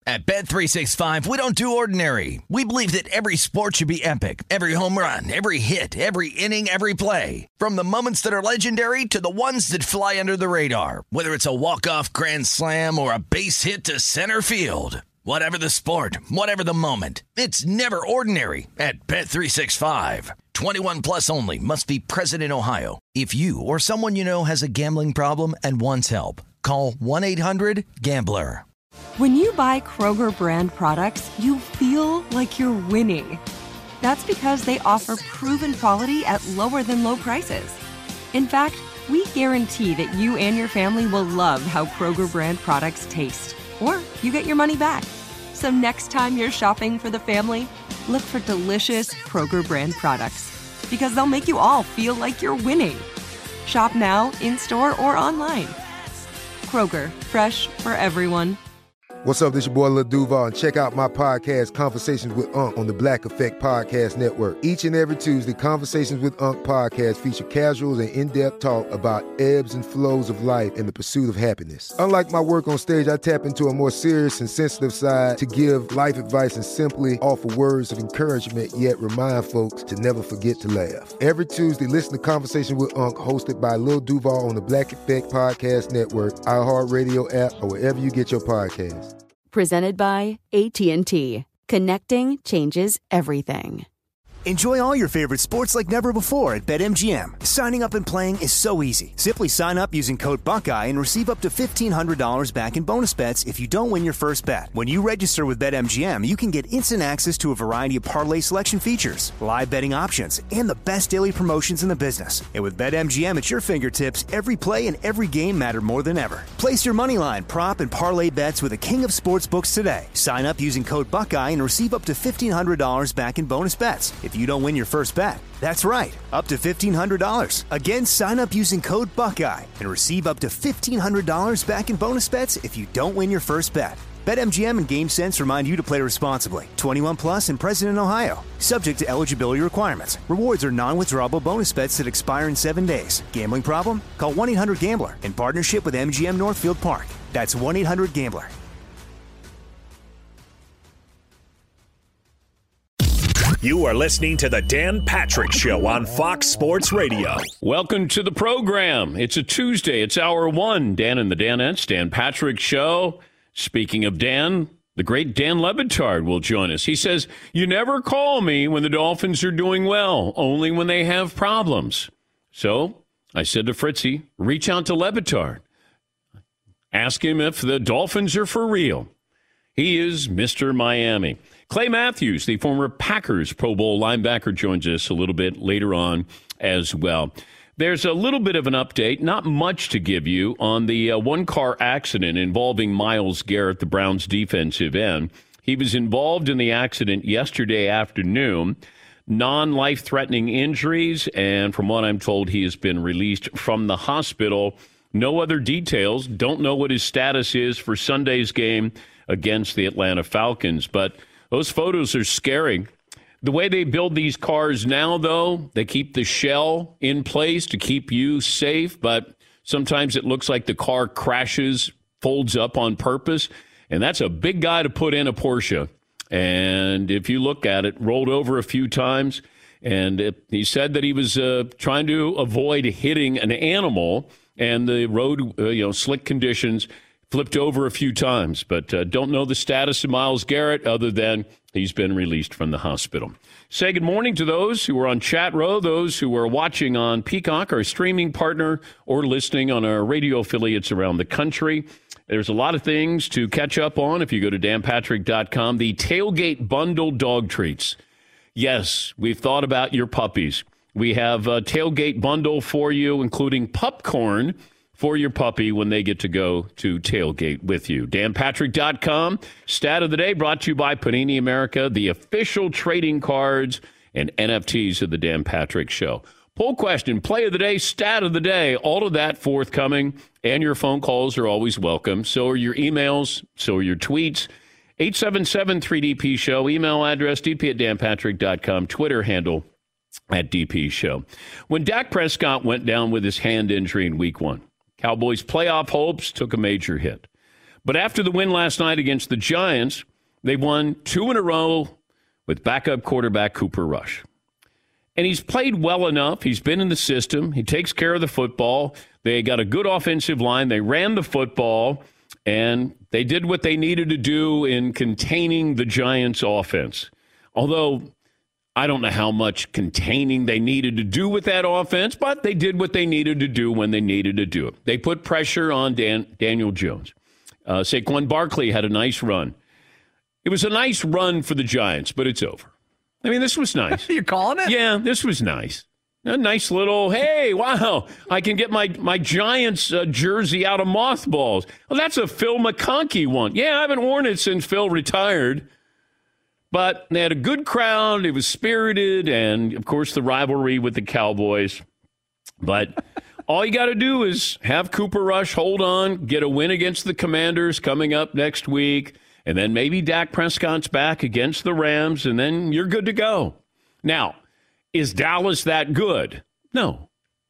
At Bet365, we don't do ordinary. We believe that every sport should be epic. Every home run, every hit, every inning, every play. From the moments that are legendary to the ones that fly under the radar. Whether it's a walk-off grand slam or a base hit to center field. Whatever the sport, whatever the moment. It's never ordinary at Bet365. 21 plus only. Must be present in Ohio. If you or someone you know has a gambling problem and wants help, call 1-800-GAMBLER. When you buy Kroger brand products, you feel like you're winning. That's because they offer proven quality at lower than low prices. In fact, we guarantee that you and your family will love how Kroger brand products taste, or you get your money back. So next time you're shopping for the family, look for delicious Kroger brand products, because they'll make you all feel like you're winning. Shop now, in-store, or online. Kroger, fresh for everyone. What's up, this your boy Lil Duval, and check out my podcast, Conversations with Unc, on the Black Effect Podcast Network. Each and every Tuesday, Conversations with Unc podcast feature casuals and in-depth talk about ebbs and flows of life and the pursuit of happiness. Unlike my work on stage, I tap into a more serious and sensitive side to give life advice and simply offer words of encouragement, yet remind folks to never forget to laugh. Every Tuesday, listen to Conversation with Unc, hosted by Lil Duval on the Black Effect Podcast Network, iHeartRadio app, or wherever you get your podcasts. Presented by AT&T. Connecting changes everything. Enjoy all your favorite sports like never before at BetMGM. Signing up and playing is so easy. Simply sign up using code Buckeye and receive up to $1,500 back in bonus bets if you don't win your first bet. When you register with BetMGM, you can get instant access to a variety of parlay selection features, live betting options, and the best daily promotions in the business. And with BetMGM at your fingertips, every play and every game matter more than ever. Place your moneyline, prop, and parlay bets with the king of sportsbooks today. Sign up using code Buckeye and receive up to $1,500 back in bonus bets if you don't win your first bet. That's right, up to $1,500. Again, sign up using code Buckeye and receive up to $1,500 back in bonus bets if you don't win your first bet. BetMGM and GameSense remind you to play responsibly. 21 plus and present in Ohio. Subject to eligibility requirements. Rewards are non-withdrawable bonus bets that expire in 7 days. Gambling problem? Call 1-800-GAMBLER in partnership with MGM Northfield Park. That's 1-800-GAMBLER. You are listening to the Dan Patrick Show on Fox Sports Radio. Welcome to the program. It's a Tuesday. It's hour one. Dan and the Danettes, Dan Patrick Show. Speaking of Dan, the great Dan Le Batard will join us. He says, you never call me when the Dolphins are doing well, only when they have problems. So I said to Fritzy, reach out to Le Batard. Ask him if the Dolphins are for real. He is Mr. Miami. Clay Matthews, the former Packers Pro Bowl linebacker, joins us a little bit later on as well. There's a little bit of an update, not much to give you, on the one-car accident involving Myles Garrett, the Browns' defensive end. He was involved in the accident yesterday afternoon, non-life-threatening injuries, and from what I'm told, he has been released from the hospital. No other details. Don't know what his status is for Sunday's game against the Atlanta Falcons, but those photos are scary. The way they build these cars now, though, they keep the shell in place to keep you safe, but sometimes it looks like the car crashes, folds up on purpose, and that's a big guy to put in a Porsche. And if you look at it, rolled over a few times, and he said that he was trying to avoid hitting an animal, and the road, slick conditions, flipped over a few times, but don't know the status of Myles Garrett other than he's been released from the hospital. Say good morning to those who are on Chat Row, those who are watching on Peacock, our streaming partner, or listening on our radio affiliates around the country. There's a lot of things to catch up on if you go to danpatrick.com. The Tailgate Bundle dog treats. Yes, we've thought about your puppies. We have a Tailgate Bundle for you, including popcorn for your puppy when they get to go to tailgate with you. danpatrick.com. Stat of the day brought to you by Panini America, the official trading cards and NFTs of the Dan Patrick Show. Poll question, play of the day, stat of the day, all of that forthcoming, and your phone calls are always welcome. So are your emails, so are your tweets. 877-3DP Show, email address dp@danpatrick.com, Twitter handle @DP Show. When Dak Prescott went down with his hand injury in week one, Cowboys' playoff hopes took a major hit. But after the win last night against the Giants, they won 2 in a row with backup quarterback Cooper Rush. And he's played well enough. He's been in the system. He takes care of the football. They got a good offensive line. They ran the football, and they did what they needed to do in containing the Giants' offense. Although I don't know how much containing they needed to do with that offense, but they did what they needed to do when they needed to do it. They put pressure on Daniel Jones. Saquon Barkley had a nice run. It was a nice run for the Giants, but it's over. I mean, this was nice. You're calling it? Yeah, this was nice. A nice little, hey, wow, I can get my Giants jersey out of mothballs. Well, that's a Phil McConkey one. Yeah, I haven't worn it since Phil retired. But they had a good crowd. It was spirited. And, of course, the rivalry with the Cowboys. But all you got to do is have Cooper Rush hold on, get a win against the Commanders coming up next week, and then maybe Dak Prescott's back against the Rams, and then you're good to go. Now, is Dallas that good? No.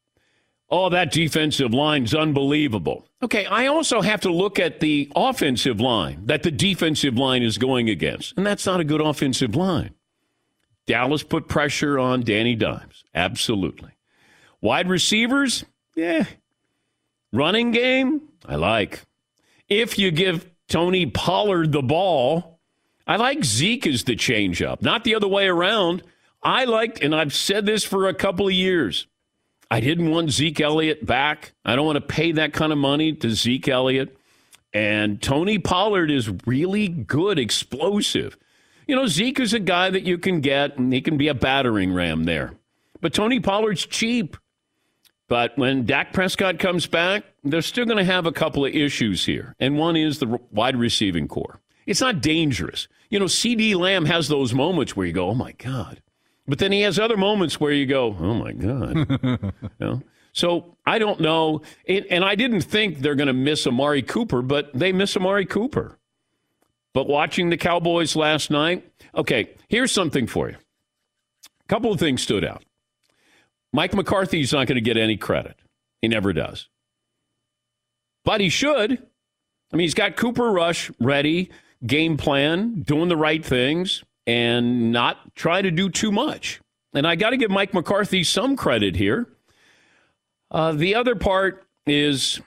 Oh, that defensive line's unbelievable. Okay, I also have to look at the offensive line that the defensive line is going against, and that's not a good offensive line. Dallas put pressure on Danny Dimes. Absolutely. Wide receivers? Yeah. Running game? I like. If you give Tony Pollard the ball, I like Zeke as the changeup, not the other way around. I liked, and I've said this for a couple of years, I didn't want Zeke Elliott back. I don't want to pay that kind of money to Zeke Elliott. And Tony Pollard is really good, explosive. You know, Zeke is a guy that you can get, and he can be a battering ram there. But Tony Pollard's cheap. But when Dak Prescott comes back, they're still going to have a couple of issues here. And one is the wide receiving core. It's not dangerous. You know, C.D. Lamb has those moments where you go, oh, my God. But then he has other moments where you go, oh, my God. You know? So I don't know. And I didn't think they're going to miss Amari Cooper, but they miss Amari Cooper. But watching the Cowboys last night, okay, here's something for you. A couple of things stood out. Mike McCarthy's not going to get any credit. He never does. But he should. I mean, he's got Cooper Rush ready, game plan, doing the right things, and not trying to do too much. And I got to give Mike McCarthy some credit here. The other part is,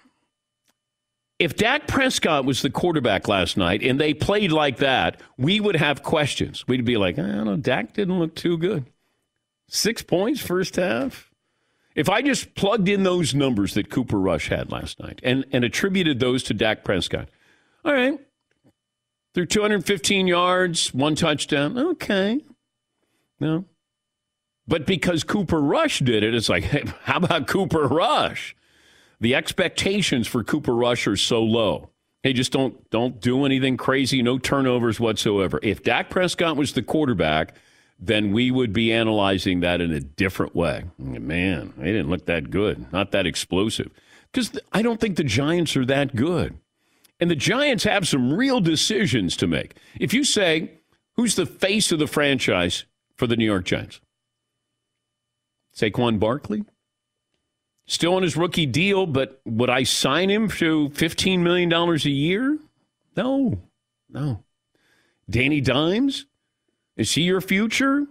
if Dak Prescott was the quarterback last night and they played like that, we would have questions. We'd be like, I don't know, Dak didn't look too good. 6 points first half. If I just plugged in those numbers that Cooper Rush had last night and attributed those to Dak Prescott, all right, through 215 yards, 1 touchdown, okay. No. But because Cooper Rush did it, it's like, hey, how about Cooper Rush? The expectations for Cooper Rush are so low. Hey, just don't do anything crazy, no turnovers whatsoever. If Dak Prescott was the quarterback, then we would be analyzing that in a different way. Man, they didn't look that good, not that explosive. Because I don't think the Giants are that good. And the Giants have some real decisions to make. If you say, who's the face of the franchise for the New York Giants? Saquon Barkley? Still on his rookie deal, but would I sign him to $15 million a year? No. Danny Dimes? Is he your future?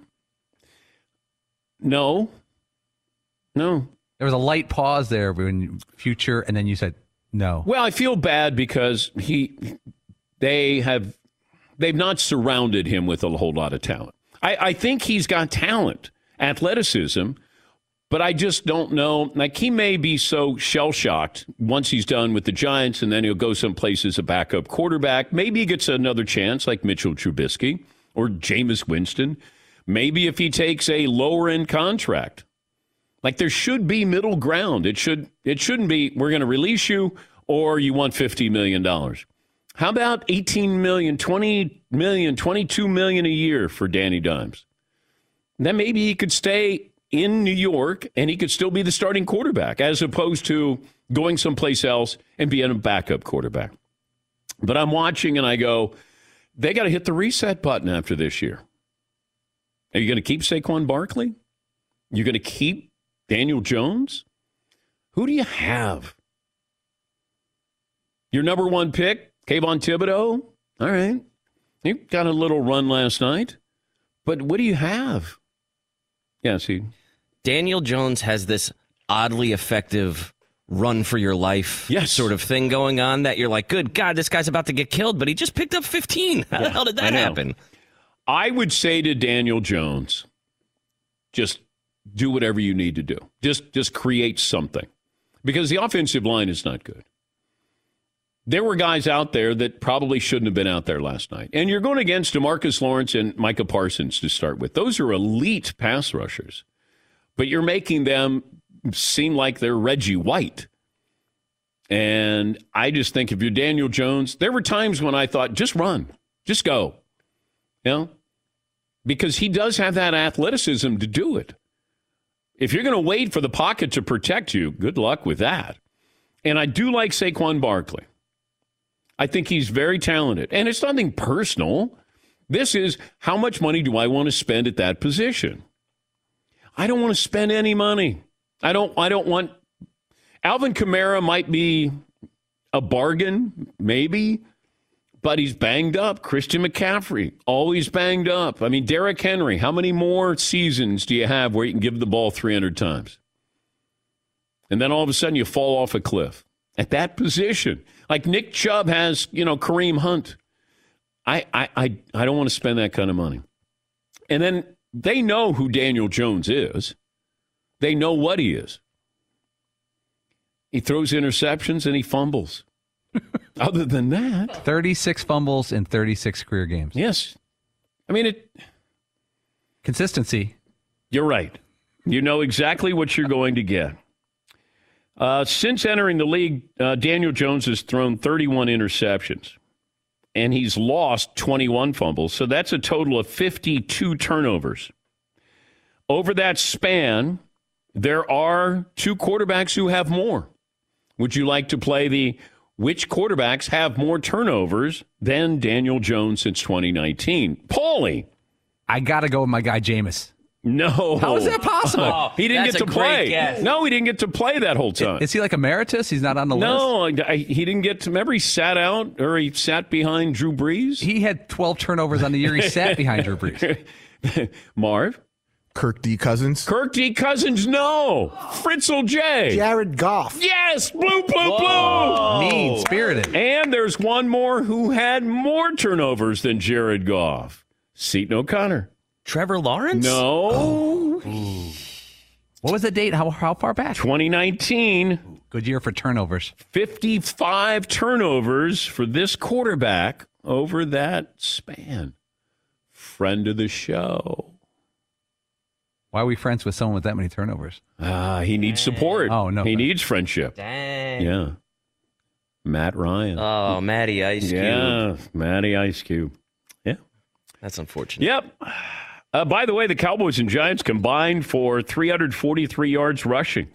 No. There was a light pause there when future, and then you said no. Well, I feel bad because they've not surrounded him with a whole lot of talent. I think he's got talent, athleticism, but I just don't know. Like, he may be so shell-shocked once he's done with the Giants, and then he'll go someplace as a backup quarterback. Maybe he gets another chance like Mitchell Trubisky or Jameis Winston. Maybe if he takes a lower-end contract. Like, there should be middle ground. It shouldn't be, we're going to release you, or you want $50 million. How about $18 million, $20 million, $22 million a year for Danny Dimes? Then maybe he could stay in New York, and he could still be the starting quarterback, as opposed to going someplace else and being a backup quarterback. But I'm watching, and I go, they got to hit the reset button after this year. Are you going to keep Saquon Barkley? You're going to keep Daniel Jones? Who do you have? Your number one pick, Kayvon Thibodeau, all right. You got a little run last night. But what do you have? Yeah, see. Daniel Jones has this oddly effective run for your life sort of thing going on that you're like, good God, this guy's about to get killed, but he just picked up 15. How the hell did that happen? I would say to Daniel Jones, just do whatever you need to do. Just create something. Because the offensive line is not good. There were guys out there that probably shouldn't have been out there last night. And you're going against DeMarcus Lawrence and Micah Parsons to start with. Those are elite pass rushers. But you're making them seem like they're Reggie White. And I just think if you're Daniel Jones, there were times when I thought, just run. Just go. You know? Because he does have that athleticism to do it. If you're going to wait for the pocket to protect you, good luck with that. And I do like Saquon Barkley. I think he's very talented. And it's nothing personal. This is, how much money do I want to spend at that position? I don't want to spend any money. I don't want... Alvin Kamara might be a bargain, maybe, but he's banged up. Christian McCaffrey, always banged up. I mean, Derrick Henry, how many more seasons do you have where you can give the ball 300 times? And then all of a sudden you fall off a cliff at that position. Like Nick Chubb has, Kareem Hunt. I don't want to spend that kind of money. And then they know who Daniel Jones is. They know what he is. He throws interceptions and he fumbles. Other than that. 36 fumbles in 36 career games. Yes. I mean, consistency. You're right. You know exactly what you're going to get. Since entering the league, Daniel Jones has thrown 31 interceptions, and he's lost 21 fumbles. So that's a total of 52 turnovers. Over that span, there are two quarterbacks who have more. Would you like to play which quarterbacks have more turnovers than Daniel Jones since 2019? Paulie. I got to go with my guy, Jameis. No. How is that possible? He didn't get to play. No, he didn't get to play that whole time. Is he like emeritus? He's not on the list? No, he didn't get to. Remember, he sat out, or he sat behind Drew Brees? He had 12 turnovers on the year he sat behind Drew Brees. Marv? Kirk D. Cousins. Kirk D. Cousins, no. Fritzl J. Jared Goff. Yes, blue, blue. Mean-spirited. And there's one more who had more turnovers than Jared Goff. Seton O'Connor. Trevor Lawrence? No. Oh. What was the date? How far back? 2019. Good year for turnovers. 55 turnovers for this quarterback over that span. Friend of the show. Why are we friends with someone with that many turnovers? He needs support. Oh, no. He needs friendship. Dang. Yeah. Matt Ryan. Oh, Matty Ice Cube. Yeah, Matty Ice Cube. Yeah. That's unfortunate. Yep. By the way, the Cowboys and Giants combined for 343 yards rushing.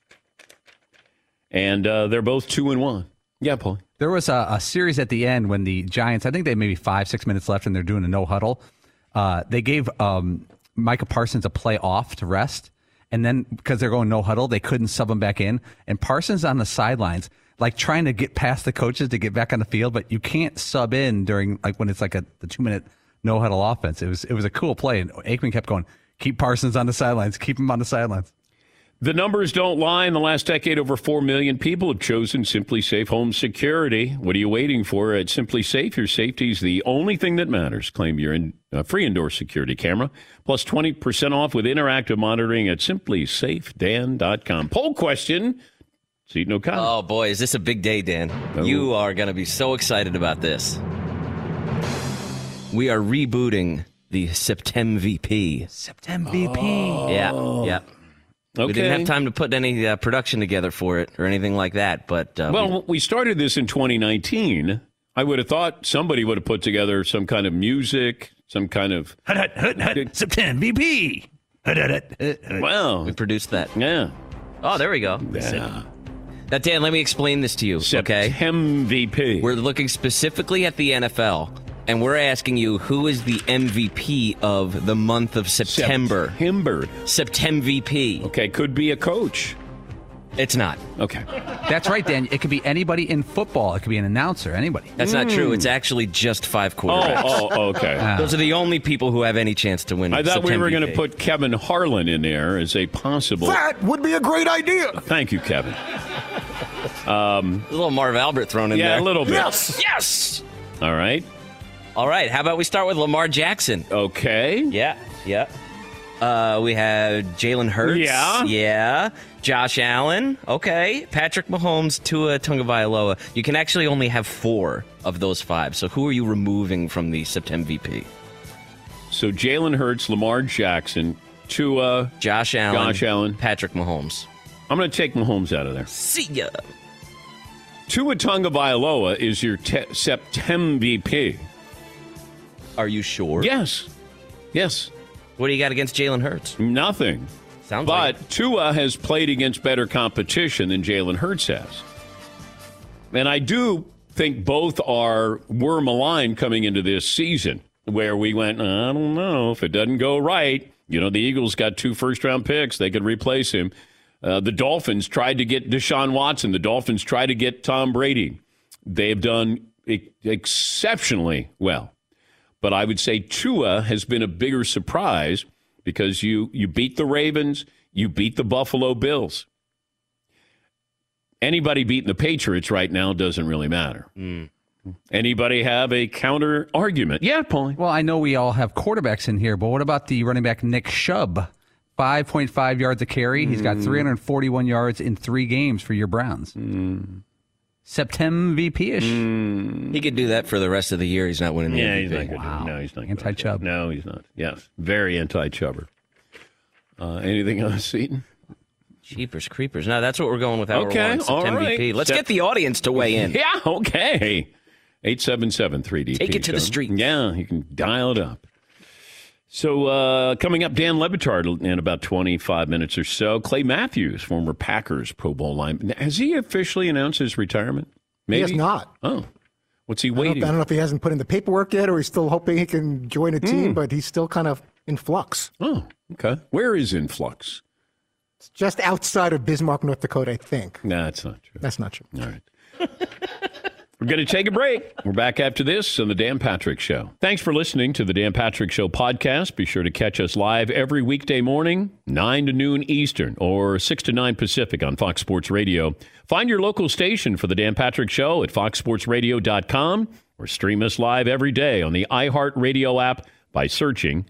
And they're both 2-1. Yeah, Paul. There was a series at the end when the Giants, I think they had maybe 5-6 minutes left and they're doing a no huddle. They gave Micah Parsons a play off to rest. And then because they're going no huddle, they couldn't sub him back in. And Parsons on the sidelines, like trying to get past the coaches to get back on the field, but you can't sub in during like when it's like the 2-minute no huddle offense. It was a cool play. And Aikman kept going, keep Parsons on the sidelines, keep him on the sidelines. The numbers don't lie. In the last decade, over 4 million people have chosen Simply Safe Home Security. What are you waiting for? At Simply Safe, your safety is the only thing that matters. Claim your free indoor security camera, plus 20% off with interactive monitoring at simplysafedan.com. Poll question, Seton O'Connor. Oh, boy, is this a big day, Dan. Oh. You are going to be so excited about this. We are rebooting the Septem VP. Septem VP. Yeah. Okay. We didn't have time to put any production together for it or anything like that. But we started this in 2019. I would have thought somebody would have put together some kind of music, some kind of... Septem VP. Well, we produced that. Yeah. Oh, there we go. Yeah. Now, Dan, let me explain this to you, okay? Septem VP. We're looking specifically at the NFL. And we're asking you, who is the MVP of the month of September? September. Septem VP. Okay, could be a coach. It's not. Okay. That's right, Dan. It could be anybody in football. It could be an announcer, anybody. That's not true. It's actually just 5 quarterbacks. Oh, okay. Those are the only people who have any chance to win. I thought we were going to MVP. put Kevin Harlan in there as a possible. That would be a great idea. Thank you, Kevin. A little Marv Albert thrown in there. Yeah, a little bit. Yes. All right. All right. How about we start with Lamar Jackson? Okay. Yeah. We have Jalen Hurts. Yeah. Josh Allen. Okay. Patrick Mahomes, Tua Tagovailoa. You can actually only have 4 of those 5. So who are you removing from the September VP? So Jalen Hurts, Lamar Jackson, Tua, Josh Allen, Patrick Mahomes. I'm going to take Mahomes out of there. See ya. Tua Tagovailoa is your September VP. Are you sure? Yes. What do you got against Jalen Hurts? Nothing. Sounds but like Tua has played against better competition than Jalen Hurts has. And I do think both were maligned coming into this season, where we went, I don't know, if it doesn't go right. You know, the Eagles got 2 first-round picks. They could replace him. The Dolphins tried to get Deshaun Watson. The Dolphins tried to get Tom Brady. They have done exceptionally well. But I would say Tua has been a bigger surprise because you beat the Ravens, you beat the Buffalo Bills. Anybody beating the Patriots right now doesn't really matter. Anybody have a counter argument? Yeah, Paulie. Well, I know we all have quarterbacks in here, but what about the running back Nick Chubb? 5.5 yards a carry. He's got 341 yards in 3 games for your Browns. September VP-ish. he could do that for the rest of the year. He's not winning the MVP. He's not good. Wow. No, he's not. Anti-Chubb. No, he's not. Yes, very anti-Chubber. Anything else, Seton? Jeepers creepers. No, that's what we're going with. Okay, all September right. MVP. Let's get the audience to weigh in. Yeah, okay. 877-3DP. Take it to the street. Yeah, you can dial it up. So coming up, Dan Le Batard in about 25 minutes or so. Clay Matthews, former Packers Pro Bowl lineman. Has he officially announced his retirement? Maybe? He has not. Oh. What's he waiting? I don't know if he hasn't put in the paperwork yet or he's still hoping he can join a team, but he's still kind of in flux. Oh, okay. Where is in flux? It's just outside of Bismarck, North Dakota, I think. No, that's not true. That's not true. All right. We're going to take a break. We're back after this on The Dan Patrick Show. Thanks for listening to The Dan Patrick Show podcast. Be sure to catch us live every weekday morning, 9 to noon Eastern or 6 to 9 Pacific on Fox Sports Radio. Find your local station for The Dan Patrick Show at foxsportsradio.com or stream us live every day on the iHeartRadio app by searching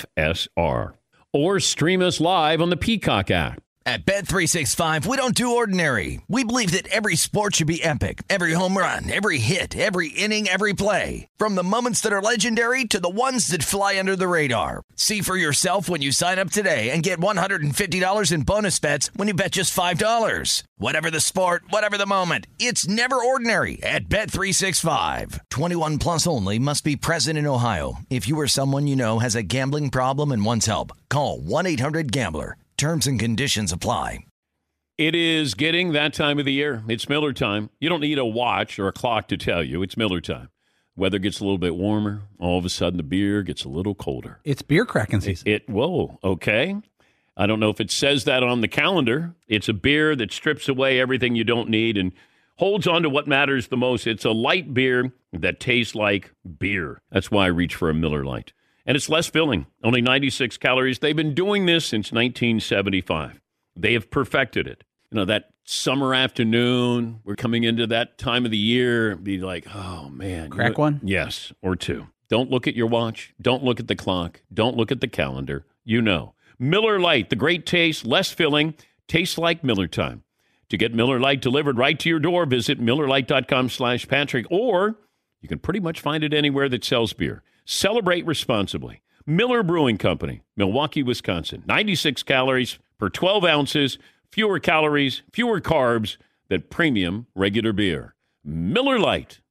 FSR. Or stream us live on the Peacock app. At Bet365, we don't do ordinary. We believe that every sport should be epic. Every home run, every hit, every inning, every play. From the moments that are legendary to the ones that fly under the radar. See for yourself when you sign up today and get $150 in bonus bets when you bet just $5. Whatever the sport, whatever the moment, it's never ordinary at Bet365. 21 plus only. Must be present in Ohio. If you or someone you know has a gambling problem and wants help, call 1-800-GAMBLER. Terms and conditions apply. It is getting that time of the year. It's Miller time. You don't need a watch or a clock to tell you. It's Miller time. Weather gets a little bit warmer. All of a sudden, the beer gets a little colder. It's beer cracking season. Whoa, okay. I don't know if it says that on the calendar. It's a beer that strips away everything you don't need and holds on to what matters the most. It's a light beer that tastes like beer. That's why I reach for a Miller Lite. And it's less filling, only 96 calories. They've been doing this since 1975. They have perfected it. You know, that summer afternoon, we're coming into that time of the year, be like, oh, man. Crack one? Yes, or 2. Don't look at your watch. Don't look at the clock. Don't look at the calendar. You know. Miller Lite, the great taste, less filling, tastes like Miller time. To get Miller Lite delivered right to your door, visit MillerLite.com/Patrick, or you can pretty much find it anywhere that sells beer. Celebrate responsibly. Miller Brewing Company, Milwaukee, Wisconsin. 96 calories per 12 ounces, fewer calories, fewer carbs than premium regular beer. Miller Lite.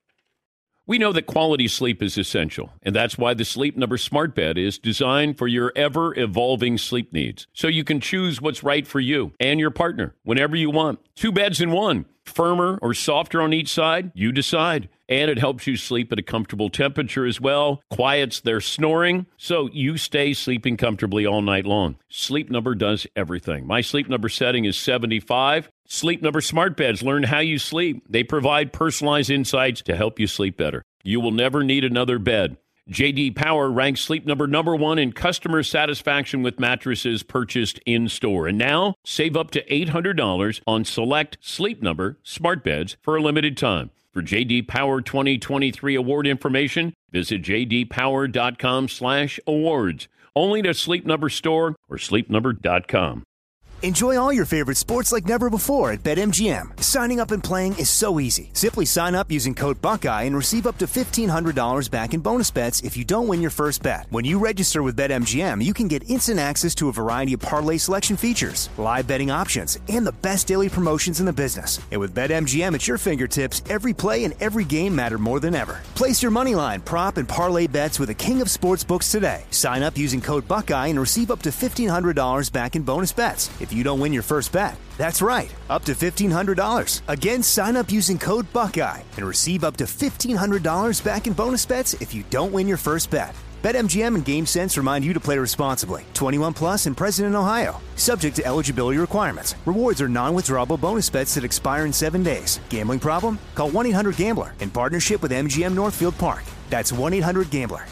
We know that quality sleep is essential, and that's why the Sleep Number Smart Bed is designed for your ever-evolving sleep needs, so you can choose what's right for you and your partner whenever you want. 2 beds in one. firmer or softer on each side? You decide. And it helps you sleep at a comfortable temperature as well, quiets their snoring, so you stay sleeping comfortably all night long. Sleep Number does everything. My Sleep Number setting is 75. Sleep Number smart beds learn how you sleep. They provide personalized insights to help you sleep better. You will never need another bed. J.D. Power ranks Sleep Number #1 in customer satisfaction with mattresses purchased in-store. And now, save up to $800 on select Sleep Number smart beds for a limited time. For J.D. Power 2023 award information, visit jdpower.com/awards. Only at a Sleep Number store or sleepnumber.com. Enjoy all your favorite sports like never before at BetMGM. Signing up and playing is so easy. Simply sign up using code Buckeye and receive up to $1,500 back in bonus bets if you don't win your first bet. When you register with BetMGM, you can get instant access to a variety of parlay selection features, live betting options, and the best daily promotions in the business. And with BetMGM at your fingertips, every play and every game matter more than ever. Place your moneyline, prop, and parlay bets with the king of sportsbooks today. Sign up using code Buckeye and receive up to $1,500 back in bonus bets if you don't win your first bet. That's right, up to $1,500. Again, sign up using code Buckeye and receive up to $1,500 back in bonus bets if you don't win your first bet. BetMGM and GameSense remind you to play responsibly. 21 plus and present in Ohio. Subject to eligibility requirements. Rewards are non-withdrawable bonus bets that expire in 7 days. Gambling problem? Call 1-800-GAMBLER in partnership with MGM Northfield Park. That's 1-800-GAMBLER.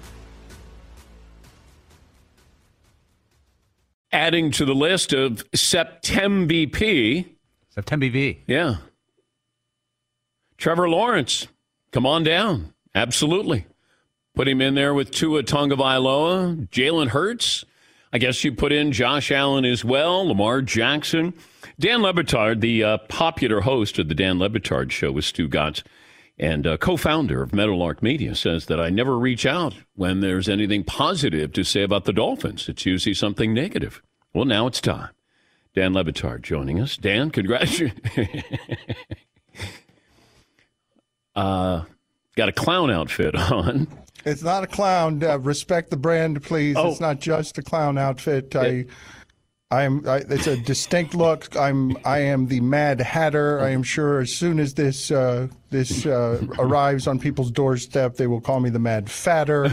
Adding to the list of Septemvp. Septemvp. Yeah. Trevor Lawrence, come on down. Absolutely. Put him in there with Tua Tagovailoa, Jalen Hurts. I guess you put in Josh Allen as well, Lamar Jackson. Dan Le Batard, the popular host of the Dan Le Batard Show with Stu Gatz and co-founder of Meadowlark Media, says that I never reach out when there's anything positive to say about the Dolphins. It's usually something negative. Well, now it's time. Dan Le Batard joining us. Dan, congratulations. Got a clown outfit on. It's not a clown. Respect the brand, please. Oh. It's not just a clown outfit. It's a distinct look. I am the Mad Hatter. I am sure as soon as this arrives on people's doorstep, they will call me the Mad Fatter.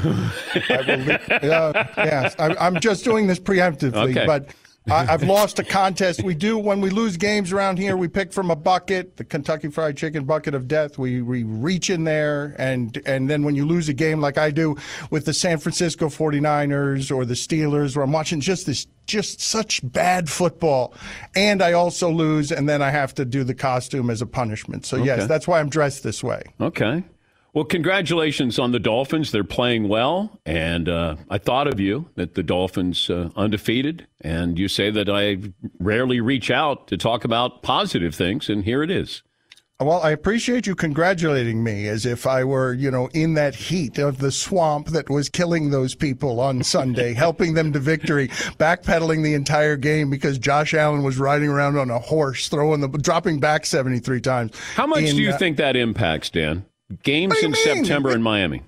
Yes, I'm just doing this preemptively, okay. But I've lost a contest. We do when we lose games around here. We pick from a bucket, the Kentucky Fried Chicken bucket of death. We reach in there, and then when you lose a game like I do with the San Francisco 49ers or the Steelers, where I'm watching just such bad football, and I also lose, and then I have to do the costume as a punishment. So yes, that's why I'm dressed this way. Okay. Well, congratulations on the Dolphins. They're playing well, and I thought of you, that the Dolphins undefeated, and you say that I rarely reach out to talk about positive things, and here it is. Well, I appreciate you congratulating me as if I were, in that heat of the swamp that was killing those people on Sunday, helping them to victory, backpedaling the entire game because Josh Allen was riding around on a horse, dropping back 73 times. How much do you think that impacts, Dan? Games in September in Miami.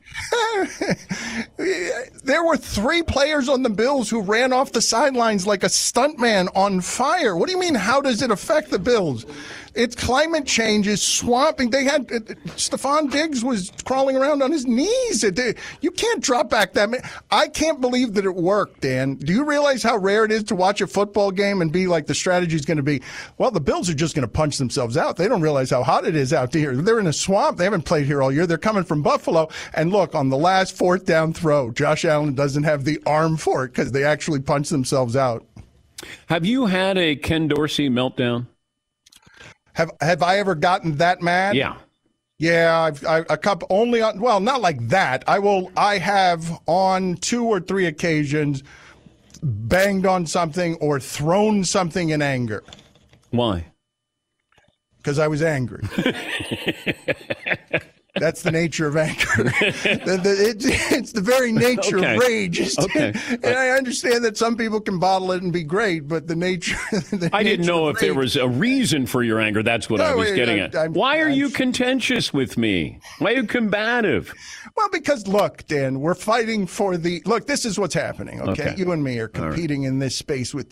There were 3 players on the Bills who ran off the sidelines like a stuntman on fire. What do you mean, how does it affect the Bills? It's climate change is swamping. They had Stephon Diggs was crawling around on his knees. You can't drop back that. I can't believe that it worked, Dan. Do you realize how rare it is to watch a football game and be like the strategy is going to be, well, the Bills are just going to punch themselves out. They don't realize how hot it is out here. They're in a swamp. They haven't played here all year. They're coming from Buffalo. And look, on the last 4th down throw, Josh Allen doesn't have the arm for it because they actually punched themselves out. Have you had a Ken Dorsey meltdown? Have I ever gotten that mad? Yeah. Yeah, a couple only on, well, not like that. I have on 2 or 3 occasions banged on something or thrown something in anger. Why? Because I was angry. That's the nature of anger. It's the very nature of rage. And I understand that some people can bottle it and be great, but the nature. I didn't know if there was a reason for your anger. That's what I was getting at. Why are you contentious with me? Why are you combative? Well, because, look, Dan, we're fighting for look, this is what's happening, okay? You and me are competing in this space with these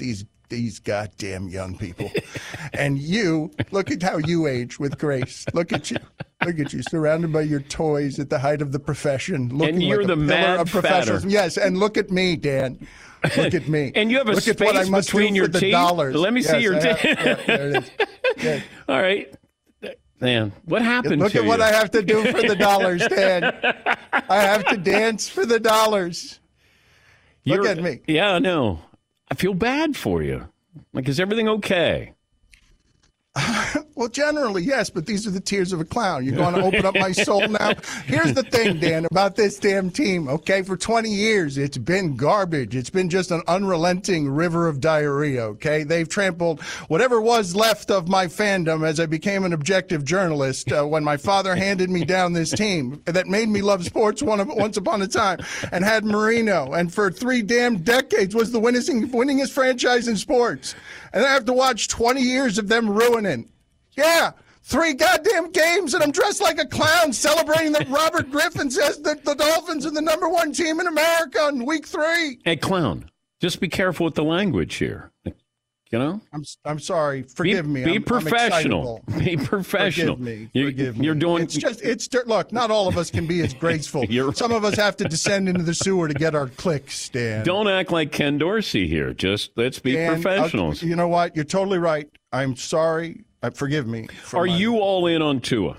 these goddamn young people. And you, look at how you age with grace. Look at you. Look at you, surrounded by your toys at the height of the profession. Looking and you're like the a pillar mad of professionalism. Yes, and look at me, Dan. Look at me. And you have a look space at what I must between do your for the teeth. dollars. Let me see your teeth. Yeah, there it is. Yeah. All right. Dan, what happened Look to at you? what I have to do for the dollars, Dan. I have to dance for the dollars. Look at me. Yeah, I know. I feel bad for you. Like, is everything okay? Well, generally, yes, but these are the tears of a clown. You're going to open up my soul now? Here's the thing, Dan, about this damn team, okay? For 20 years, it's been garbage. It's been just an unrelenting river of diarrhea, okay? They've trampled whatever was left of my fandom as I became an objective journalist when my father handed me down this team that made me love sports once upon a time and had Marino, and for 3 damn decades was the winningest franchise in sports. And I have to watch 20 years of them ruining. Yeah, 3 goddamn games, and I'm dressed like a clown celebrating that Robert Griffin says that the Dolphins are the #1 team in America in week 3. Hey, clown, just be careful with the language here. You know? I'm sorry. Forgive me. Be professional. Be professional. Forgive me. You're doing. Look, not all of us can be as graceful. Some of us have to descend into the sewer to get our clicks, Dan. Don't act like Ken Dorsey here. Just let's be professionals. You know what? You're totally right. I'm sorry. Forgive me. Are you all in on Tua?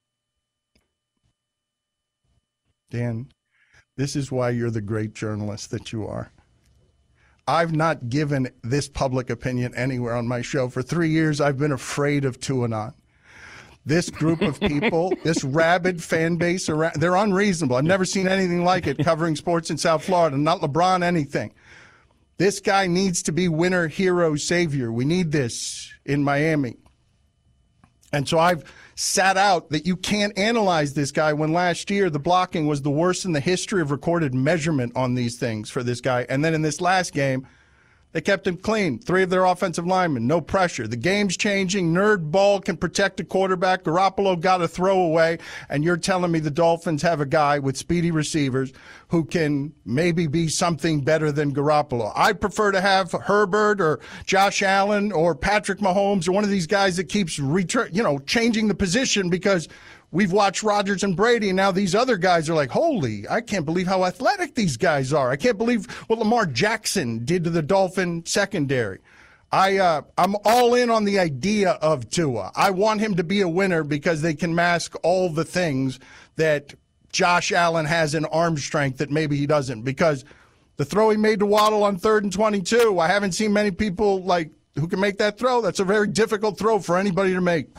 Dan, this is why you're the great journalist that you are. I've not given this public opinion anywhere on my show. For 3 years, I've been afraid of Tuanon. This group of people, this rabid fan base, they're unreasonable. I've never seen anything like it covering sports in South Florida, not LeBron, anything. This guy needs to be winner, hero, savior. We need this in Miami. And so I've sat out that you can't analyze this guy when last year the blocking was the worst in the history of recorded measurement on these things for this guy. And then in this last game, they kept him clean. 3 of their offensive linemen, no pressure. The game's changing. Nerd ball can protect a quarterback. Garoppolo got a throwaway. And you're telling me the Dolphins have a guy with speedy receivers who can maybe be something better than Garoppolo. I'd prefer to have Herbert or Josh Allen or Patrick Mahomes or one of these guys that keeps changing the position, because we've watched Rodgers and Brady, and now these other guys are like, holy, I can't believe how athletic these guys are. I can't believe what Lamar Jackson did to the Dolphin secondary. I'm all in on the idea of Tua. I want him to be a winner because they can mask all the things that Josh Allen has in arm strength that maybe he doesn't. Because the throw he made to Waddle on 3rd and 22, I haven't seen many people who can make that throw. That's a very difficult throw for anybody to make.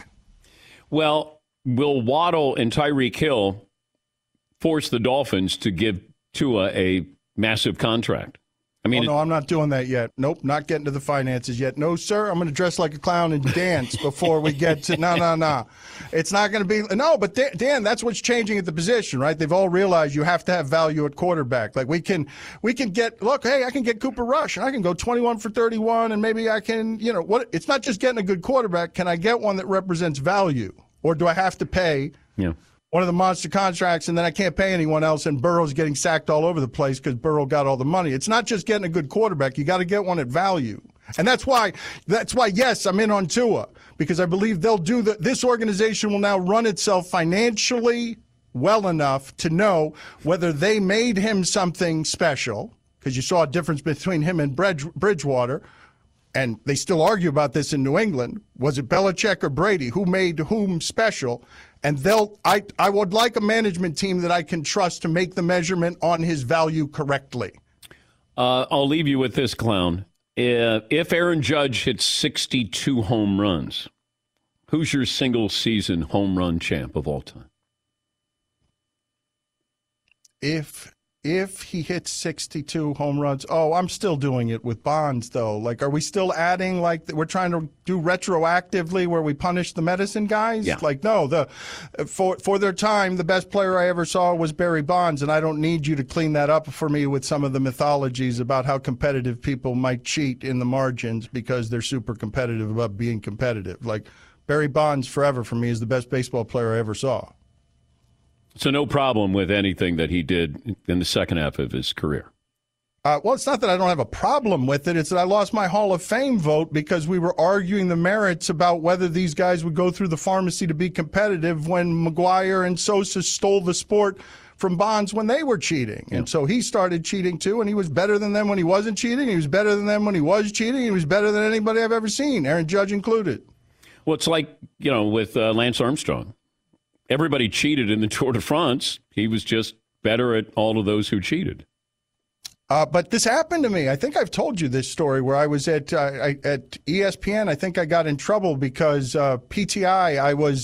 Well, will Waddle and Tyreek Hill force the Dolphins to give Tua a massive contract? I mean, no, I'm not doing that yet. Nope, not getting to the finances yet. No, sir, I'm going to dress like a clown and dance before we get to. No. It's not going to be. No, but Dan, that's what's changing at the position, right? They've all realized you have to have value at quarterback. Like we can get. Look, hey, I can get Cooper Rush and I can go 21 for 31, and maybe I can. It's not just getting a good quarterback. Can I get one that represents value? Or do I have to pay one of the monster contracts and then I can't pay anyone else, and Burrow's getting sacked all over the place because Burrow got all the money? It's not just getting a good quarterback. You got to get one at value. And that's why, yes, I'm in on Tua, because I believe they'll do this organization will now run itself financially well enough to know whether they made him something special, because you saw a difference between him and Bridgewater. And they still argue about this in New England. Was it Belichick or Brady? Who made whom special? And I would like a management team that I can trust to make the measurement on his value correctly. I'll leave you with this, clown. If Aaron Judge hits 62 home runs, who's your single-season home run champ of all time? If he hits 62 home runs, I'm still doing it with Bonds, though. Like, are we still adding, we're trying to do retroactively where we punish the medicine guys? Yeah. Like, no, for their time, the best player I ever saw was Barry Bonds, and I don't need you to clean that up for me with some of the mythologies about how competitive people might cheat in the margins because they're super competitive about being competitive. Like, Barry Bonds forever for me is the best baseball player I ever saw. So no problem with anything that he did in the second half of his career? Well, it's not that I don't have a problem with it. It's that I lost my Hall of Fame vote because we were arguing the merits about whether these guys would go through the pharmacy to be competitive when McGwire and Sosa stole the sport from Bonds when they were cheating. And so he started cheating too, and he was better than them when he wasn't cheating. He was better than them when he was cheating. He was better than anybody I've ever seen, Aaron Judge included. Well, it's like, with Lance Armstrong. Everybody cheated in the Tour de France. He was just better at all of those who cheated. But this happened to me. I think I've told you this story where I was at ESPN. I think I got in trouble because PTI,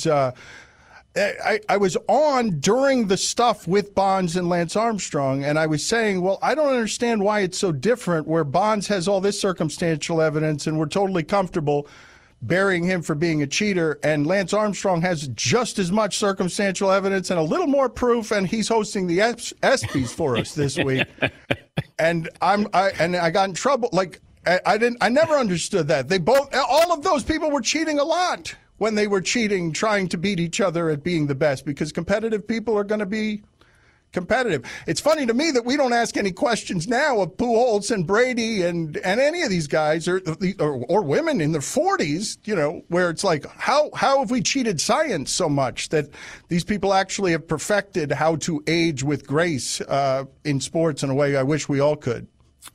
I was on during the stuff with Bonds and Lance Armstrong, and I was saying, well, I don't understand why it's so different where Bonds has all this circumstantial evidence and we're totally comfortable burying him for being a cheater, and Lance Armstrong has just as much circumstantial evidence and a little more proof, and he's hosting the ESPYs for us this week. And I got in trouble. Like I never understood that. All of those people were cheating a lot when they were cheating, trying to beat each other at being the best, because competitive people are going to be competitive. It's funny to me that we don't ask any questions now of Pujols and Brady and any of these guys or women in their 40s, where it's like, how have we cheated science so much that these people actually have perfected how to age with grace in sports in a way I wish we all could.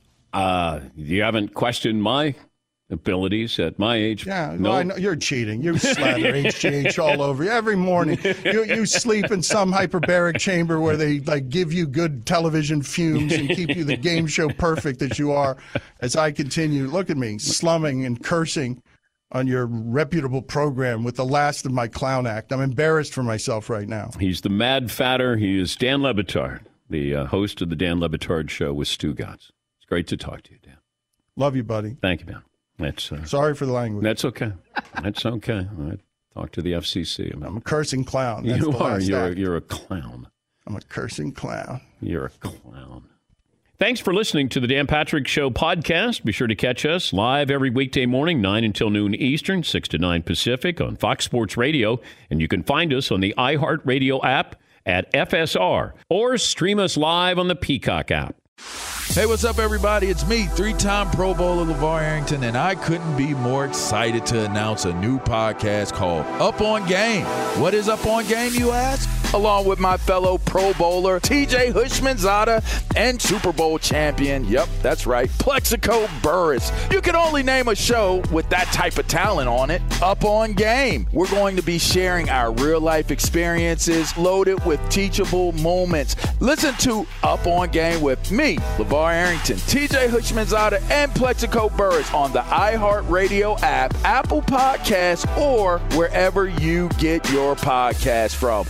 You haven't questioned my abilities at my age. Yeah, no. Well, I know you're cheating. You slather HGH all over you every morning. You sleep in some hyperbaric chamber where they give you good television fumes and keep you the game show perfect that you are. As I continue, look at me slumming and cursing on your reputable program with the last of my clown act. I'm embarrassed for myself right now. He's the Mad Fatter. He is Dan Le Batard, the host of the Dan Le Batard Show with Stu Gatz. It's great to talk to you, Dan. Love you, buddy. Thank you, man. Sorry for the language. That's okay. That's okay. I talked to the FCC. I'm a cursing clown. That's You're a clown. I'm a cursing clown. You're a clown. Thanks for listening to the Dan Patrick Show podcast. Be sure to catch us live every weekday morning, 9 until noon Eastern, 6 to 9 Pacific on Fox Sports Radio. And you can find us on the iHeartRadio app at FSR or stream us live on the Peacock app. Hey, what's up, everybody? It's me, three-time Pro Bowler LeVar Arrington, and I couldn't be more excited to announce a new podcast called Up On Game. What is Up On Game, you ask? Along with my fellow Pro Bowler, TJ Houshmandzadeh, and Super Bowl champion, yep, that's right, Plexico Burress. You can only name a show with that type of talent on it. Up On Game. We're going to be sharing our real-life experiences loaded with teachable moments. Listen to Up On Game with me, LeVar Arrington, TJ Houshmandzadeh, and Plexico Burress on the iHeartRadio app, Apple Podcasts, or wherever you get your podcasts from.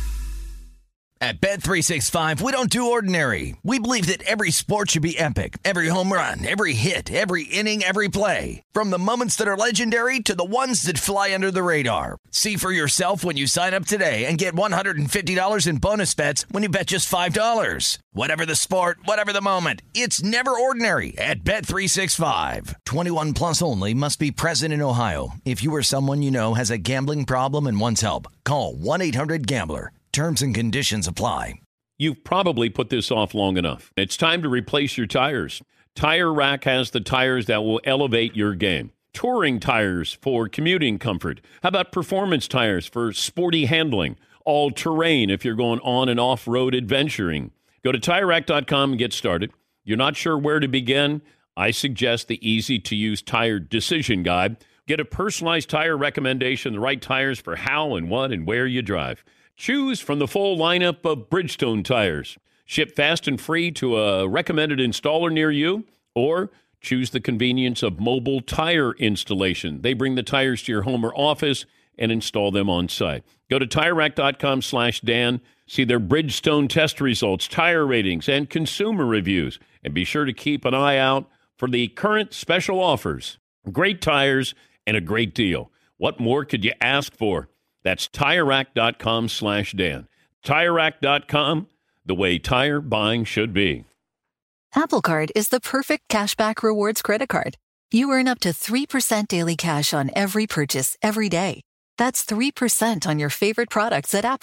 At Bet365, we don't do ordinary. We believe that every sport should be epic. Every home run, every hit, every inning, every play. From the moments that are legendary to the ones that fly under the radar. See for yourself when you sign up today and get $150 in bonus bets when you bet just $5. Whatever the sport, whatever the moment, it's never ordinary at Bet365. 21 plus only. Must be present in Ohio. If you or someone you know has a gambling problem and wants help, call 1-800-GAMBLER. Terms and conditions apply. You've probably put this off long enough. It's time to replace your tires. Tire Rack has the tires that will elevate your game. Touring tires for commuting comfort. How about performance tires for sporty handling? All-terrain if you're going on and off-road adventuring. Go to TireRack.com and get started. You're not sure where to begin? I suggest the easy-to-use tire decision guide. Get a personalized tire recommendation, the right tires for how and what and where you drive. Choose from the full lineup of Bridgestone tires. Ship fast and free to a recommended installer near you, or choose the convenience of mobile tire installation. They bring the tires to your home or office and install them on site. Go to TireRack.com/Dan. See their Bridgestone test results, tire ratings, and consumer reviews. And be sure to keep an eye out for the current special offers. Great tires and a great deal. What more could you ask for? That's TireRack.com/Dan. TireRack.com, the way tire buying should be. Apple Card is the perfect cashback rewards credit card. You earn up to 3% daily cash on every purchase every day. That's 3% on your favorite products at Apple.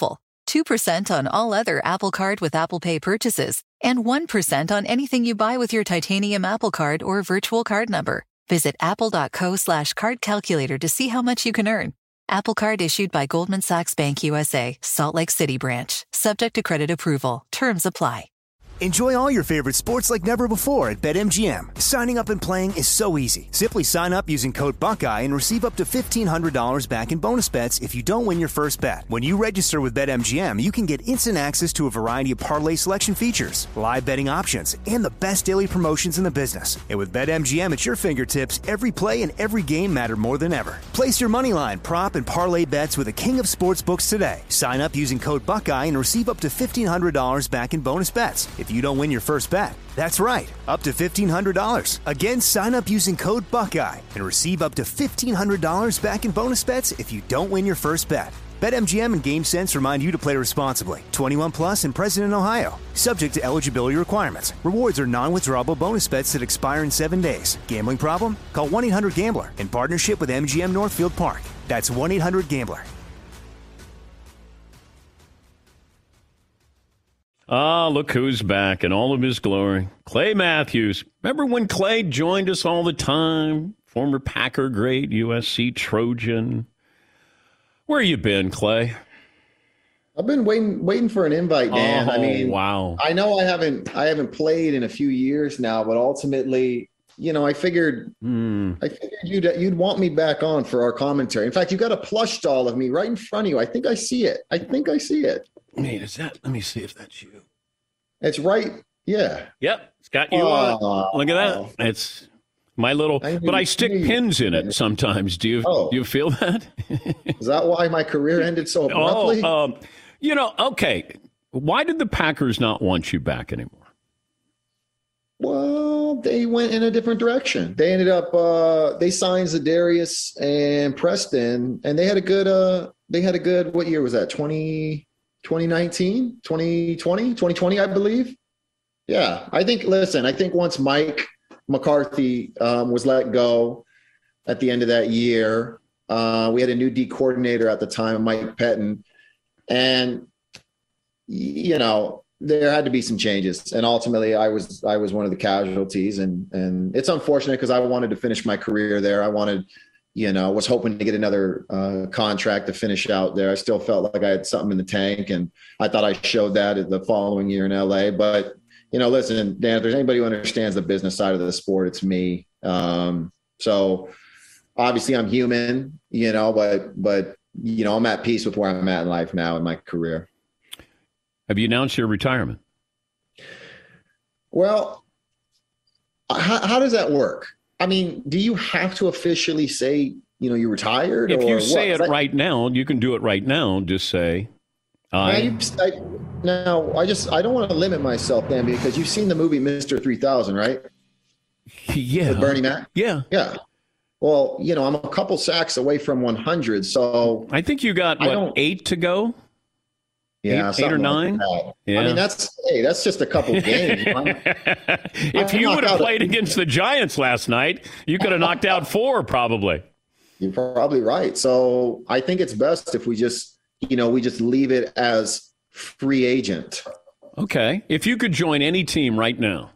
2% on all other Apple Card with Apple Pay purchases, and 1% on anything you buy with your titanium Apple Card or virtual card number. Visit apple.co/card calculator to see how much you can earn. Apple Card issued by Goldman Sachs Bank USA, Salt Lake City branch. Subject to credit approval. Terms apply. Enjoy all your favorite sports like never before at BetMGM. Signing up and playing is so easy. Simply sign up using code Buckeye and receive up to $1,500 back in bonus bets if you don't win your first bet. When you register with BetMGM, you can get instant access to a variety of parlay selection features, live betting options, and the best daily promotions in the business. And with BetMGM at your fingertips, every play and every game matter more than ever. Place your moneyline, prop, and parlay bets with the king of sportsbooks today. Sign up using code Buckeye and receive up to $1,500 back in bonus bets if you don't win your first bet. That's right, up to $1,500. Again, sign up using code Buckeye and receive up to $1,500 back in bonus bets if you don't win your first bet. BetMGM and GameSense remind you to play responsibly. 21 plus and present in Ohio. Subject to eligibility requirements. Rewards are non-withdrawable bonus bets that expire in 7 days. Gambling problem? Call 1-800-GAMBLER in partnership with MGM Northfield Park. That's 1-800-GAMBLER. Ah, look who's back in all of his glory. Clay Matthews. Remember when Clay joined us all the time? Former Packer great, USC Trojan. Where you been, Clay? I've been waiting for an invite, Dan. Oh, I mean, wow. I know I haven't played in a few years now, but ultimately, I figured you'd want me back on for our commentary. In fact, you got a plush doll of me right in front of you. I think I see it. Wait, is that? Let me see if that's you. It's right. Yeah. Yep. It's got you on. Look at that. It's my little, but I stick pins in it sometimes. Do you feel that? Is that why my career ended so abruptly? Okay. Why did the Packers not want you back anymore? Well, they went in a different direction. They ended up, they signed Zadarius and Preston, and they had a good, what year was that? 2019, 2020, I believe. Yeah. I think once Mike McCarthy was let go at the end of that year, we had a new D coordinator at the time, Mike Pettin, and, there had to be some changes. And ultimately I was one of the casualties, and it's unfortunate because I wanted to finish my career there. I wanted, was hoping to get another contract to finish out there. I still felt like I had something in the tank, and I thought I showed that the following year in LA. But, listen, Dan, if there's anybody who understands the business side of the sport, it's me. So obviously I'm human, but I'm at peace with where I'm at in life now in my career. Have you announced your retirement? Well, how does that work? I mean, do you have to officially say, you're retired? If or you say what? it right now, you can do it right now. Just say, I don't want to limit myself, Dan, because you've seen the movie Mr. 3000, right? Yeah. With Bernie Mac? Yeah. Yeah. Well, I'm a couple sacks away from 100, so I think you got 8 to go. Yeah, 8 or 9. Like yeah. I mean, that's just a couple games. If you would have played against the Giants last night, you could have knocked out 4 probably. You're probably right. So I think it's best if we just leave it as free agent. Okay. If you could join any team right now.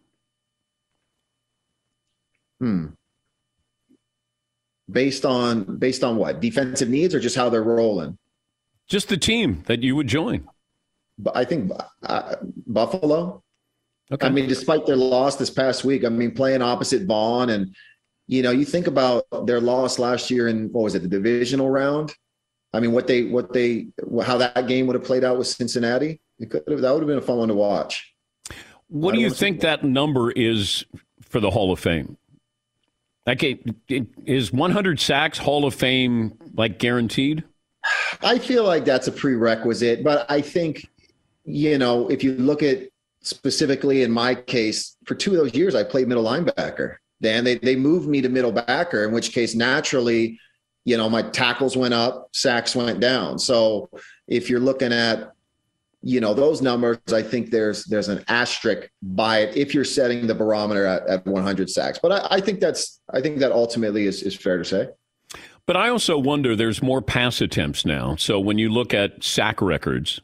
Based on what? Defensive needs or just how they're rolling? Just the team that you would join. But I think Buffalo. Okay. I mean, despite their loss this past week, playing opposite Vaughn, and you think about their loss last year in the divisional round. I mean, how that game would have played out with Cincinnati. That would have been a fun one to watch. What do you think that number is for the Hall of Fame? Okay, is 100 sacks Hall of Fame guaranteed? I feel like that's a prerequisite, but I think, if you look at specifically in my case, for 2 of those years, I played middle linebacker. Dan, they moved me to middle backer, in which case naturally, my tackles went up, sacks went down. So if you're looking at, those numbers, I think there's an asterisk by it if you're setting the barometer at 100 sacks. But I think that ultimately is fair to say. But I also wonder, there's more pass attempts now. So when you look at sack records,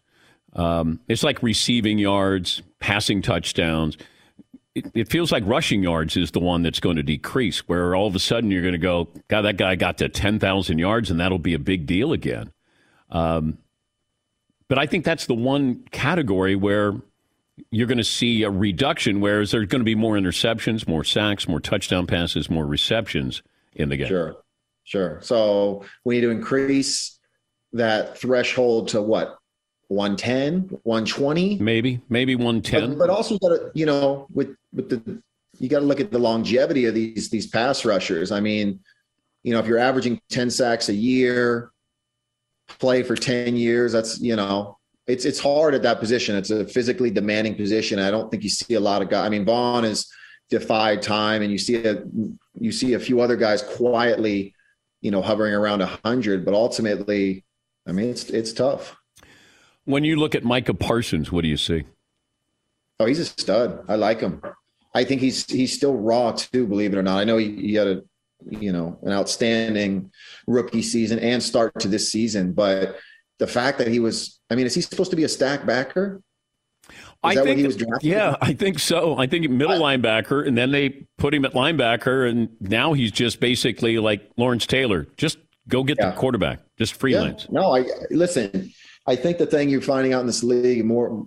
It's like receiving yards, passing touchdowns. It feels like rushing yards is the one that's going to decrease, where all of a sudden you're going to go, God, that guy got to 10,000 yards, and that'll be a big deal again. But I think that's the one category where you're going to see a reduction, whereas there's going to be more interceptions, more sacks, more touchdown passes, more receptions in the game. Sure. So we need to increase that threshold to what? 110, 120? Maybe 110. But also you got to, you got to look at the longevity of these pass rushers. I mean, if you're averaging 10 sacks a year, play for 10 years, that's, it's hard at that position. It's a physically demanding position. I don't think you see a lot of guys. I mean, Vaughn has defied time, and you see a few other guys quietly, hovering around 100, but ultimately, I mean, it's tough. When you look at Micah Parsons, what do you see? Oh, he's a stud. I like him. I think he's still raw too, believe it or not. I know he had an outstanding rookie season and start to this season, but the fact that is he supposed to be a stack backer? I think he was drafted? Yeah, I think so. I think middle linebacker, and then they put him at linebacker, and now he's just basically like Lawrence Taylor. Just go get the quarterback. Just freelance. Yeah. No, listen. I think the thing you're finding out in this league more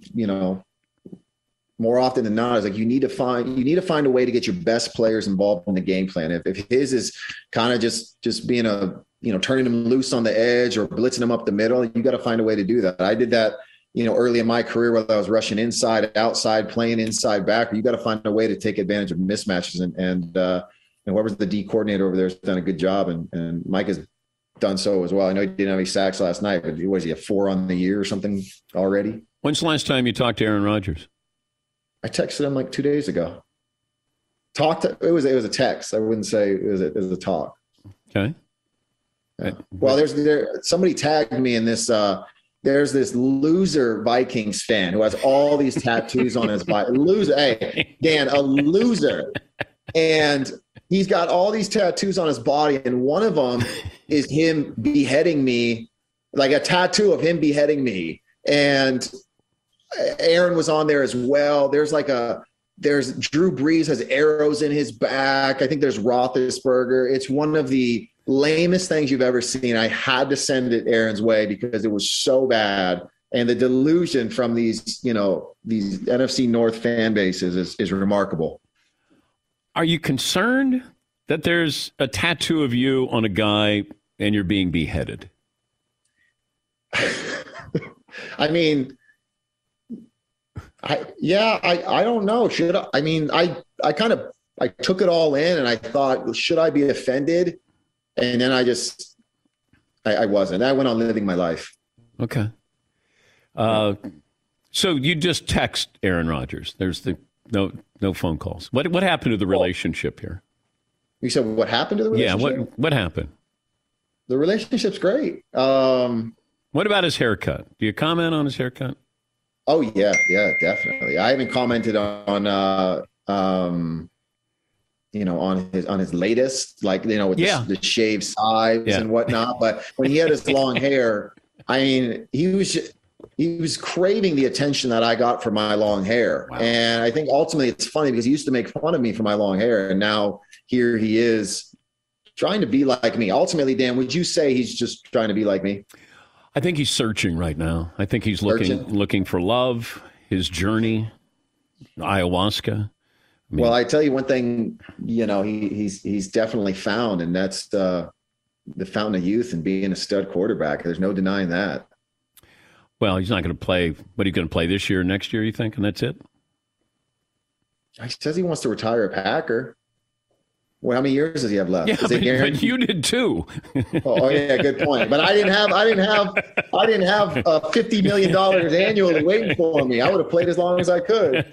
often than not is like you need to find a way to get your best players involved in the game plan. If his is kind of just being turning them loose on the edge or blitzing them up the middle, you got to find a way to do that. I did that, early in my career, whether I was rushing inside, outside, playing inside backer. You got to find a way to take advantage of mismatches, and whoever's the D coordinator over there has done a good job, and Mike has done so as well. I know he didn't have any sacks last night, but was he a 4 on the year or something already? When's the last time you talked to Aaron Rodgers? I texted him like 2 days ago. It was a text. I wouldn't say it was a talk. Okay. Well, somebody tagged me in this. There's this loser Vikings fan who has all these tattoos on his body. Loser, hey Dan, a loser, and he's got all these tattoos on his body, and one of them is him beheading me, like a tattoo of him beheading me. And Aaron was on there as well. There's Drew Brees has arrows in his back. I think there's Roethlisberger. It's one of the lamest things you've ever seen. I had to send it Aaron's way because it was so bad. And the delusion from these NFC North fan bases is remarkable. Are you concerned that there's a tattoo of you on a guy and you're being beheaded? I mean, I don't know. Should I? I mean, I took it all in and I thought, should I be offended? And then I wasn't. I went on living my life. Okay. So you just text Aaron Rodgers. There's no phone calls. What happened to the relationship here? You said what happened to the relationship? Yeah, what happened? The relationship's great. What about his haircut? Do you comment on his haircut? Oh yeah, definitely. I haven't commented on on his latest, with the shaved sides and whatnot. But when he had his long hair, I mean, he was craving the attention that I got for my long hair. Wow. And I think ultimately it's funny because he used to make fun of me for my long hair. And now here he is trying to be like me. Ultimately, Dan, would you say he's just trying to be like me? I think he's searching right now. I think he's looking for love, his journey, ayahuasca. Well, I tell you one thing, he's definitely found, and that's the fountain of youth and being a stud quarterback. There's no denying that. Well, he's not going to play. What are you going to play this year, next year, you think? And that's it? He says he wants to retire a Packer. Well, how many years does he have left? Yeah, but you did too. Oh yeah, good point. But I didn't have $50 million annually waiting for me. I would have played as long as I could.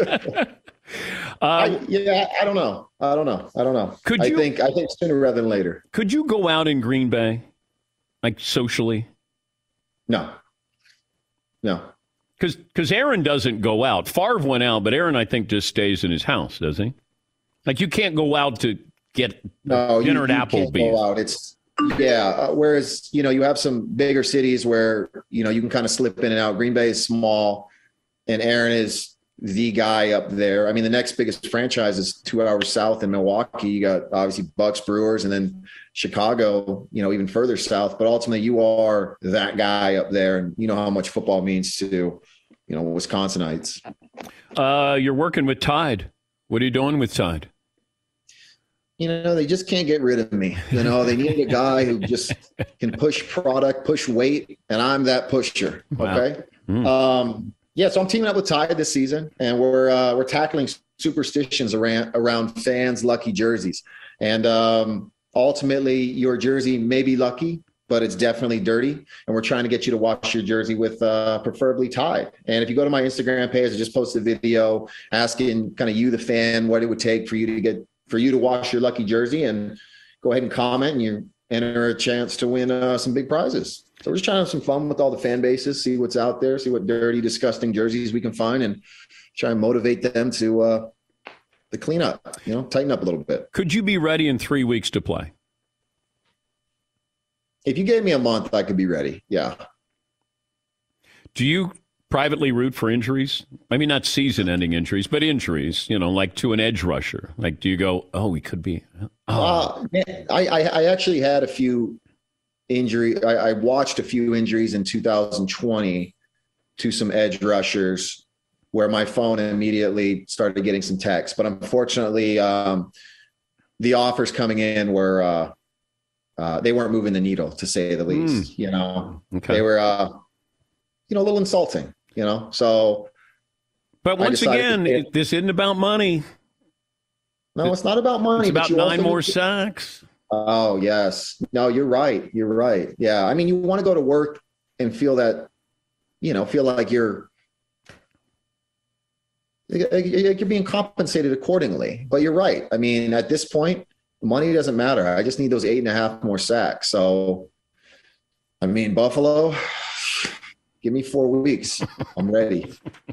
I don't know. I think sooner rather than later. Could you go out in Green Bay, like socially? No. Because Aaron doesn't go out. Favre went out, but Aaron, I think, just stays in his house, does he? Like, you can't go out to get dinner at Applebee's. Go out. Yeah. Whereas, you have some bigger cities where, you can kind of slip in and out. Green Bay is small, and Aaron is the guy up there. I mean, the next biggest franchise is 2 hours south in Milwaukee. You got obviously Bucks, Brewers, and then Chicago, even further south. But ultimately, you are that guy up there, and you know how much football means to, Wisconsinites. You're working with Tide. What are you doing with Tide? They just can't get rid of me. They need a guy who just can push product, push weight, and I'm that pusher. Okay. Wow. Yeah, so I'm teaming up with Tide this season, and we're tackling superstitions around fans' lucky jerseys. And ultimately, your jersey may be lucky, but it's definitely dirty. And we're trying to get you to wash your jersey with preferably Tide. And if you go to my Instagram page, I just posted a video asking kind of you, the fan, what it would take for you to wash your lucky jersey, and go ahead and comment, and you enter a chance to win some big prizes. So we're just trying to have some fun with all the fan bases, see what's out there, see what dirty, disgusting jerseys we can find, and try and motivate them to clean up, tighten up a little bit. Could you be ready in 3 weeks to play? If you gave me a month, I could be ready. Yeah. Do you privately root for injuries? I mean, not season-ending injuries, but injuries, like to an edge rusher. Like, do you go, oh, we could be? Oh. I actually had a few injury. I watched a few injuries in 2020 to some edge rushers where my phone immediately started getting some texts. But unfortunately, the offers coming in were they weren't moving the needle, to say the least. Okay. They were a little insulting. So. But once again, this isn't about money. No, it's not about money. It's about 9 more sacks. Oh, yes. No, you're right. You're right. Yeah. I mean, you want to go to work and feel that, feel like you're being compensated accordingly. But you're right. I mean, at this point, money doesn't matter. I just need those 8.5 more sacks. So, I mean, Buffalo, give me 4 weeks. I'm ready.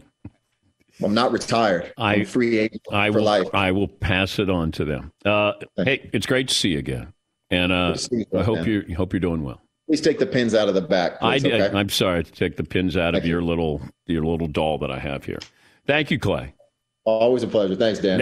I'm not retired. I'm free agent for life. I will pass it on to them. Hey, it's great to see you again, and I hope you're doing well. Please take the pins out of the back. Please, okay? I'm sorry to take the pins out of your little doll that I have here. Thank you, Clay. Always a pleasure. Thanks, Dan.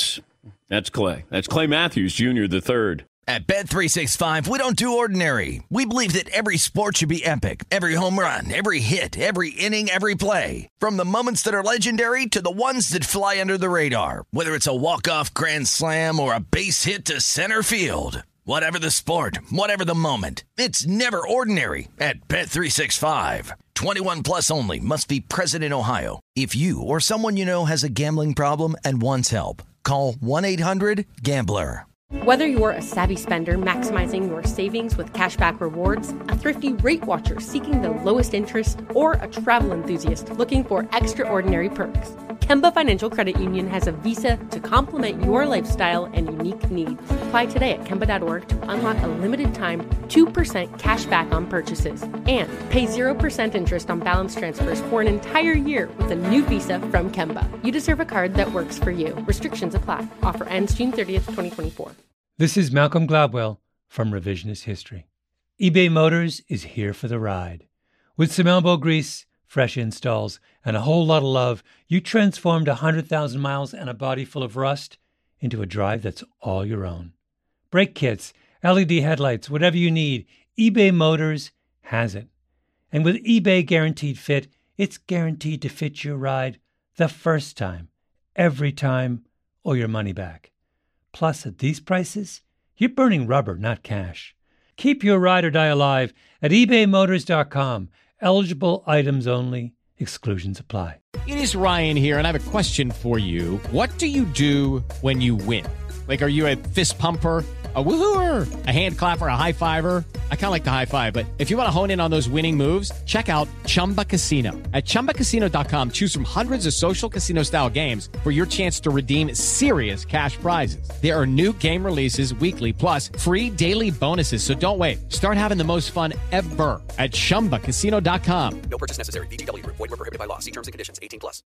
That's Clay. That's Clay Matthews Jr. the third. At Bet365, we don't do ordinary. We believe that every sport should be epic. Every home run, every hit, every inning, every play. From the moments that are legendary to the ones that fly under the radar. Whether it's a walk-off grand slam or a base hit to center field. Whatever the sport, whatever the moment. It's never ordinary at Bet365. 21 plus only. Must be present in Ohio. If you or someone you know has a gambling problem and wants help, call 1-800-GAMBLER. Whether you're a savvy spender maximizing your savings with cashback rewards, a thrifty rate watcher seeking the lowest interest, or a travel enthusiast looking for extraordinary perks, Kemba Financial Credit Union has a visa to complement your lifestyle and unique needs. Apply today at Kemba.org to unlock a limited-time 2% cash back on purchases and pay 0% interest on balance transfers for an entire year with a new visa from Kemba. You deserve a card that works for you. Restrictions apply. Offer ends June 30th, 2024. This is Malcolm Gladwell from Revisionist History. eBay Motors is here for the ride. With some elbow grease, fresh installs, and a whole lot of love, you transformed 100,000 miles and a body full of rust into a drive that's all your own. Brake kits, LED headlights, whatever you need, eBay Motors has it. And with eBay Guaranteed Fit, it's guaranteed to fit your ride the first time, every time, or your money back. Plus, at these prices, you're burning rubber, not cash. Keep your ride or die alive at ebaymotors.com. Eligible items only. Exclusions apply. It is Ryan here, and I have a question for you. What do you do when you win? Like, are you a fist pumper, a woohooer, a hand clapper, a high fiver? I kind of like the high five, but if you want to hone in on those winning moves, check out Chumba Casino. At ChumbaCasino.com, choose from hundreds of social casino-style games for your chance to redeem serious cash prizes. There are new game releases weekly, plus free daily bonuses, so don't wait. Start having the most fun ever at ChumbaCasino.com. No purchase necessary. VGW Group. Void where prohibited by law. See terms and conditions. 18 plus.